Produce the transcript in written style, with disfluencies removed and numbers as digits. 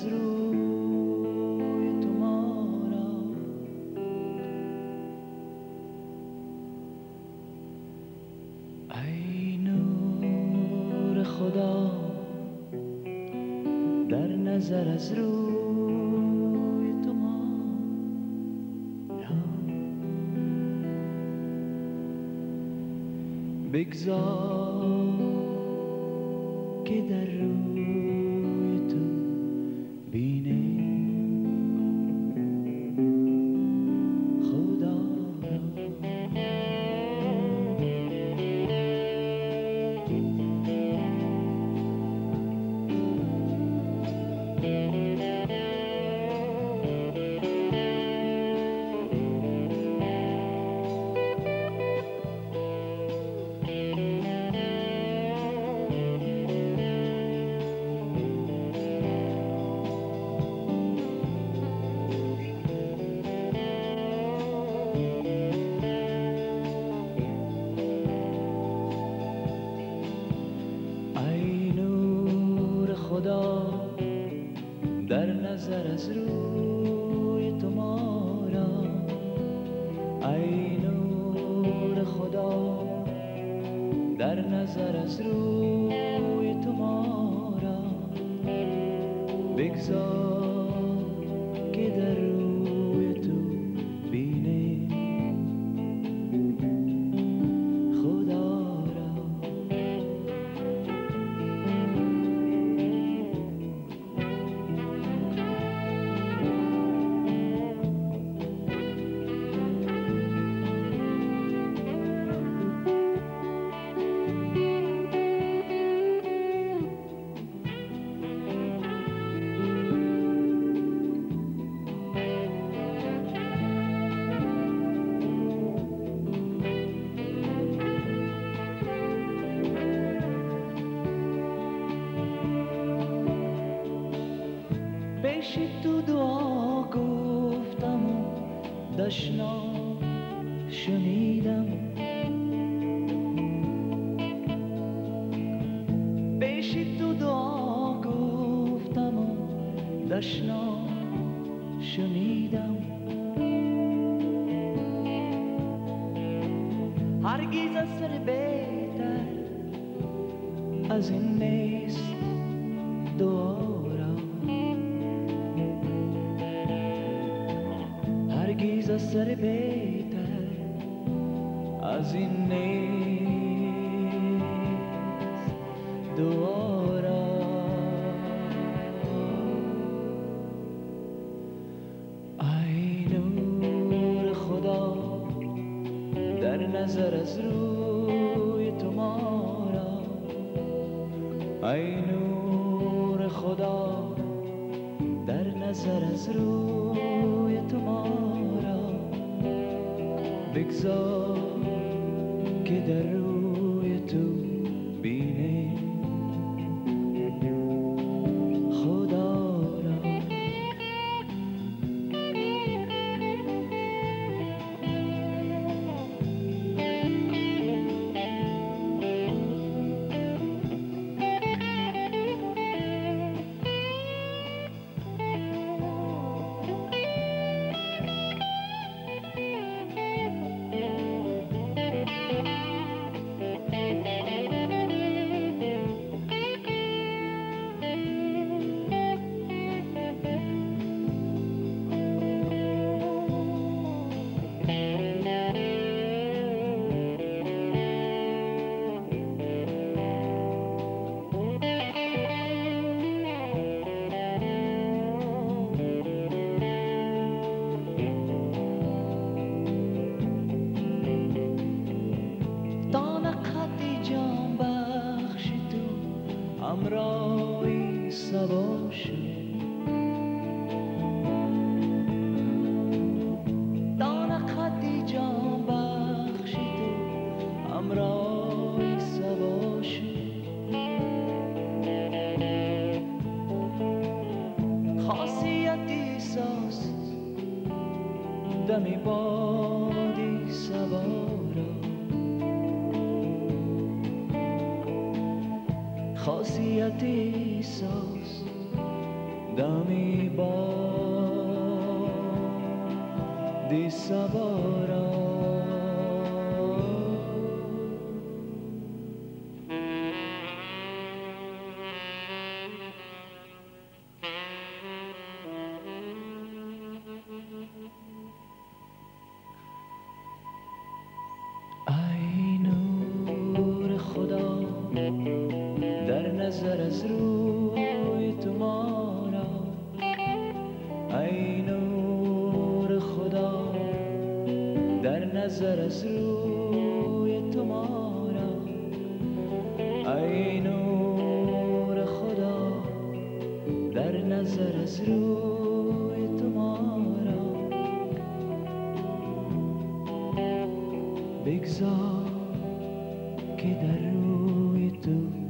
از روی تو ما را. ای نور خدا در نظر از روی تو ما را. بگذار که در روی تو بینیم خدا را. خدا در نظر از روی تو ما را. ای نور خدا در نظر از روی تو ما را. بگذار که در روی تو بینیم خدا را. پیش تو دعا گفتم و دشنا شنیدم. پیش تو دعا گفتم و دشنا شنیدم. هرگز اثر بهتر از این نیست دعا را. هرگز اثر بهتر از این نیست دعا را. ای نور خدا در نظر از روی تو ما را. ای نور خدا در نظر از روی تو ما را. بگذار که در روی تو بینیم خدا را. همراهی سبا شد. دانه خطی جان بخشی تو همراهی سبا شد. خاصیتی ساز دمی بادی سبا را. خاصیتی ساز دمی باد sabora ای نور خدا در نظر از روی تو ما را ای نور خدا در نظر از روی تو ما را ای نور خدا در نظر از روی تو ما را بگذار که در روی تو